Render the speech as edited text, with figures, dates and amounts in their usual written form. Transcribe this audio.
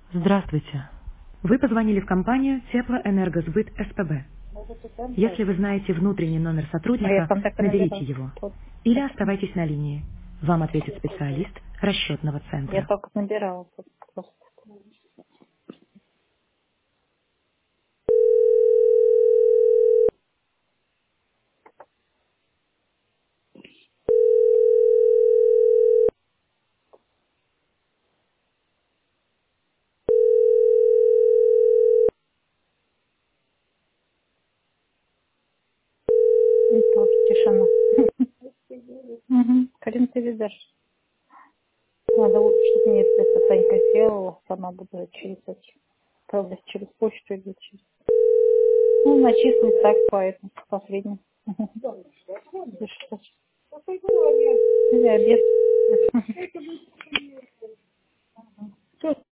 Здравствуйте. Вы позвонили в компанию Теплоэнергосбыт СПБ. Если вы знаете внутренний номер А я сотрудника, контакты наберите набирала. его. Вот. Или оставайтесь на линии. Вам ответит специалист расчетного Я центра. только набирала. Тут просто. И тоже тишина. Карин, ты видишь. Надо, чтобы мне это Танька сделала, сама буду через эти. Правда, через почту или через... Ну, начислить так, поэтому последний. Ты что? Или обед.